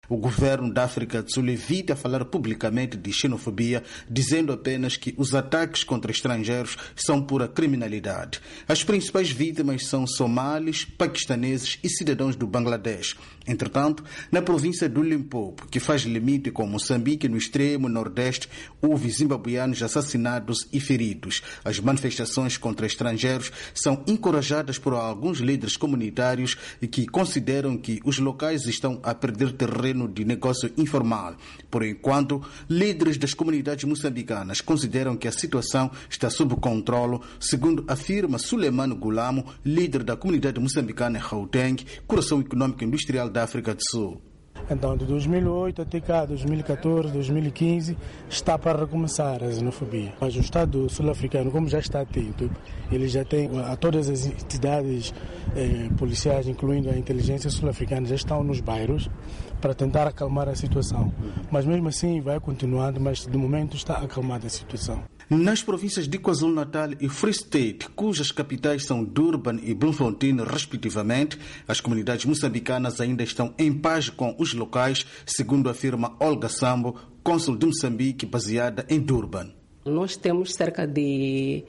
O governo da África do Sul evita falar publicamente de xenofobia, dizendo apenas que os ataques contra estrangeiros são pura criminalidade. As principais vítimas são somalis, paquistaneses e cidadãos do Bangladesh. Entretanto, na província do Limpopo, que faz limite com Moçambique no extremo nordeste, houve zimbabuianos assassinados e feridos. As manifestações contra estrangeiros são encorajadas por alguns líderes comunitários que consideram que os locais estão a perder terreno de negócio informal. Por enquanto, líderes das comunidades moçambicanas consideram que a situação está sob controle, segundo afirma Suleiman Gulamo, líder da comunidade moçambicana em Gauteng, coração econômico e industrial da África do Sul. Então, de 2008 até cá, 2014, 2015, está para recomeçar a xenofobia. Mas o Estado sul-africano, como já está atento, ele já tem, a todas as entidades policiais, incluindo a inteligência sul-africana, já estão nos bairros para tentar acalmar a situação. Mas mesmo assim vai continuando, mas de momento está acalmada a situação. Nas províncias de KwaZulu-Natal e Free State, cujas capitais são Durban e Bloemfontein, respectivamente, as comunidades moçambicanas ainda estão em paz com os locais, segundo afirma Olga Sambo, cônsul de Moçambique, baseada em Durban. Nós temos cerca de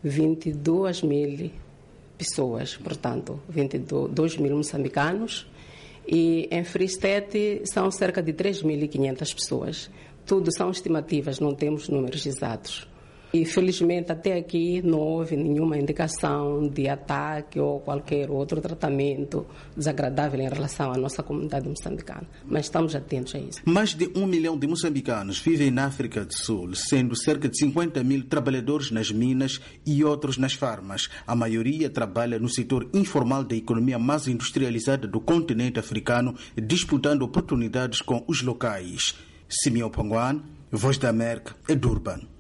22 mil pessoas, portanto, 22 mil moçambicanos, e em Free State são cerca de 3.500 pessoas. Tudo são estimativas, não temos números exatos. E felizmente até aqui não houve nenhuma indicação de ataque ou qualquer outro tratamento desagradável em relação à nossa comunidade moçambicana. Mas estamos atentos a isso. Mais de 1 milhão de moçambicanos vivem na África do Sul, sendo cerca de 50 mil trabalhadores nas minas e outros nas farmas. A maioria trabalha no setor informal da economia mais industrializada do continente africano, disputando oportunidades com os locais. Simeão Panguan, Voz da América, Durban.